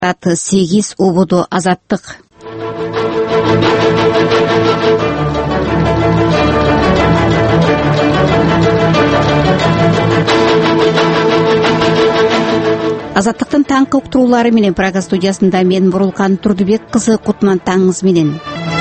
8 ободо Азаттык. Азаттыктын таңкы уктуруулары менен Прага студиясында мен Бурулкан Турдубек кызы. Кутман таңыңыз менен.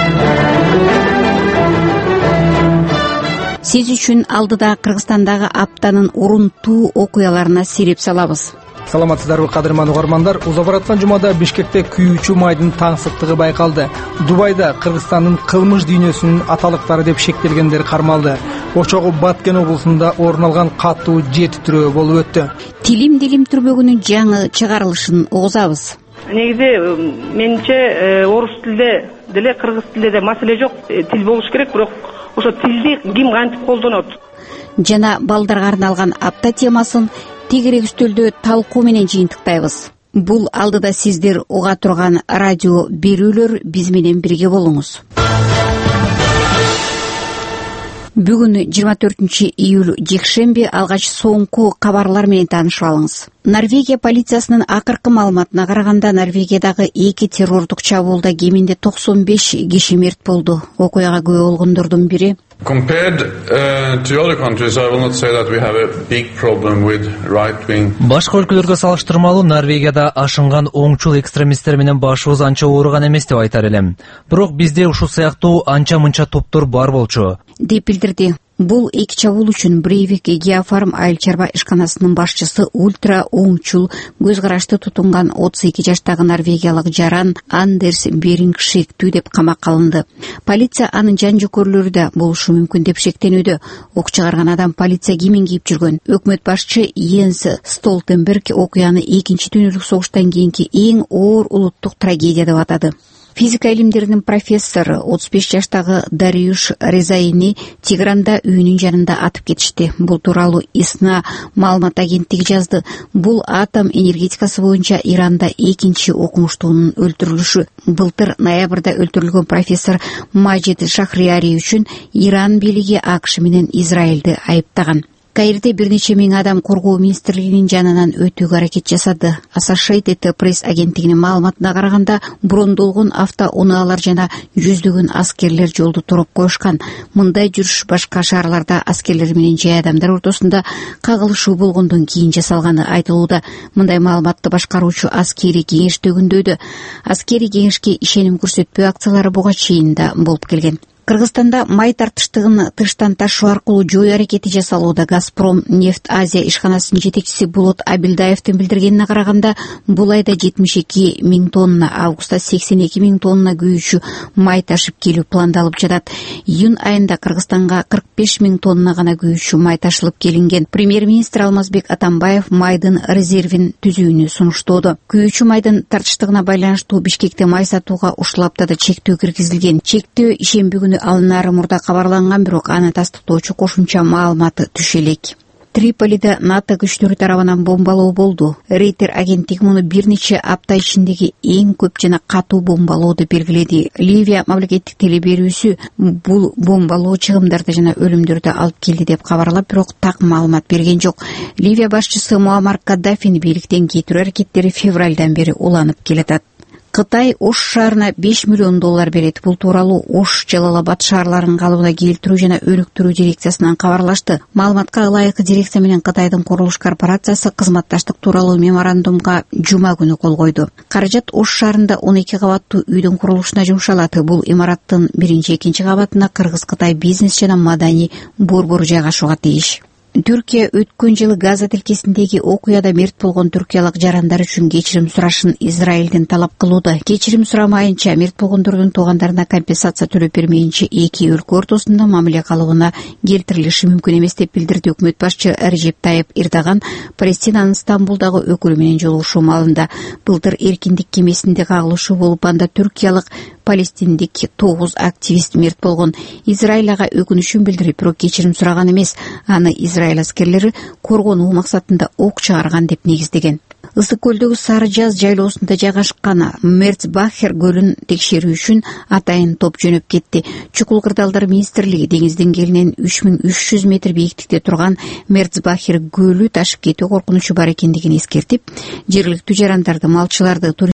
Сиз үчүн алдыда Кыргызстандагы аптанын урунтуу окуяларына сирип салабыз. Саламатсыздарбы кадырман угармандар. Узап бараткан жумада Бишкекте күйүүчү майдын таңсыктыгы байкалды. Дубайда Кыргызстандын кылмыш дүйнөсүнүн аталыктары деп шектелгендер кармалды. Очогу Баткен облусунда орун алган катуу жер титирөө болуп өттү. Тилим түрмөгүнүн жаңы чыгарылышын угузабыз. Негизи менимче орус тилде деле кыргыз тилде де маселе жок. Тил болуш керек, бирок ошо тилди ким кантип колдонот? Жана балдарга арналган апта темасын тегерек үстөлдө талкуу менен жыйынтыктайбыз. Бул алдыда сиздер уга турган радио берүүлөр, биз менен бирге болуңуз. Бүгүн 24 июль жекшемби, алгач соңку кабарлар менен таанышып алыңыз. Норвегия полициясынын акыркы маалыматына караганда, Норвегиядагы 2 террордук чабуулда кеминде 95 киши мерт болду. Окуяга күбө болгондордун бири. Compared to other countries, I will not say that we have a big problem with right-wing. Башка өлкөлөргө салыштырмалуу Норвегияда ашынган оңчул экстремисттер менен башыбыз анча ооруган эмес деп айтар элем. Бирок бизде ушул сыяктуу анча-мынча топтор бар болчу, деп билдирди. Бул эки чабуул үчүн Брейвик Геофарм айыл чарба ишканасынын башчысы ультра оңчул көз карашты тутунган 32 жаштагы норвегиялык жаран Андерс Беринг шектүү деп камакка алынды. Полиция анын жан жөкөрлөрү да болушу мүмкүн деп шектенүүдө. Ок чыгарган адам полиция кийимин кийип жүргөн. Өкмөт башчы Йенс Столтенберг окуяны 2-чи дүйнөлүк согуштан кийинки эң оор улуттук трагедия деп атады. Физика илимдеринин профессору 35 жаштагы Дариюш Резаини Тигранда үйүнүн жанында атып кетишти. Бул тууралуу ИСНА маалымат агенттиги жазды. Бул атом энергетикасы боюнча Иранда 2-чи окумуштуунун өлтүрүлүшү. Былтыр ноябрда өлтүрүлгөн профессор Маджид Шахрияри үчүн Иран бийлиги АКШ менен Израилди айыптаган. Каирде бир нече миң адам коргоо министрлигинин жанынан өтүүгө аракет жасады. Associated Press агенттигинин маалыматына караганда, брондолгон автоунаалар жана жүздөгөн аскерлер жолду туруп коюшкан. Мындай жүрүш башка шаарларда аскерлер менен жай адамдар ортосунда кагылышуу болгондон кийин жасалганы айтылууда. Мындай маалыматты башкаруучу аскери кеңеш төгүндөдө. Аскери кеңешке ишеним көрсөтпөө акциялары буга чейин да болуп келген. Кыргызстанда май тартыштыгын тыштан ташуу аркылуу жою аракети жасалууда. Газпром нефть Азия ишканасынын жетекчиси Болот Абилдаевдин билдиргенине караганда, бул айда 72 миң тонна, августта 82 миң тонна күйүүчү май ташып келүү пландалып жатат. Июнь айында Кыргызстанга 45 миң тонна гана күйүүчү май ташылып келинген. Премьер-министр Алмазбек Атамбаев майдын резервин түзүүнү сунуштоодо. Күйүүчү майдын тартыштыгына байланыштуу Бишкекте май сатууга ушул аптада чектөө киргизилген. Чектөө ишемби күнү алынары мурда кабарланган, бирок аны тастыктоочу кошумча маалыматы түшө элек. Триполиде НАТО күчтөрү тарабынан бомбалоо болду. Рейтер агенттиги муну бир нече апта ичиндеги эң көп жана катуу бомбалоо деп белгиледи. Ливия мамлекеттик телеберүүсү бул бомбалоо чыгымдарды жана өлүмдөрдү алып келди деп кабарлап, бирок так маалымат берген жок. Ливия башчысы Муаммар Каддафини бийликтен кетирүү аракеттери февралдан бери уланып келатат. Кытай Ош шаарына 5 миллион доллар берет. Бул тууралуу Ош, Жалалабад шаарларын калыбына келтирүү жана өнүктүрүү дирекциясынан кабарлашты. Маалыматка ылайык дирекция менен Кытайдын курулуш корпорациясы кызматташтык тууралуу меморандумга жума күнү кол койду. Каражат Ош шаарында 12 кабаттуу үйдүн курулушуна жумшалат. Бул имараттын 1-2 кабатына Кыргыз-Кытай бизнес жана маданий борбору жайгашууга тийиш. Түркия өткөн жылы Газа тилкесиндеги окуяда мерт болгон түркиялык жарандар үчүн кечирим сурашын Израилден талап кылууда. Кечирим сурамайынча, мерт болгондордун туугандарына компенсация төлөп бермейинче эки өлкө ортосунда мамиле калыбына келтирилиши мүмкүн эмес деп билдирди өкмөт башчы Режеп Тайып Эрдоган Палестинанын Стамбулдагы өкүлү менен жолугушуу маалында. Былтыр эркиндик кемесинде кагылышуу болуп, анда түркиялык палестиндик 9 активист мерт болгон. Израиль ага өкүнүшүн билдирип, бирок кечирим сураган эмес. Аны Израиль аскерлери коргонуу максатында ок чыгарган деп негиздеген. Ысык көлдөгү Сары Жаз жайлоосунда жайгашкан Мерцбахер көлүн текшерүү үчүн атайын топ жөнөп кетти. Чукул кырдаалдар министрлиги деңиз деңгээлинен 3300 метр бийиктикте турган Мерцбахер көлү ташып кетүү коркунучу бар экендигин эскертип, жергиликтүү жарандарды, малчыларды,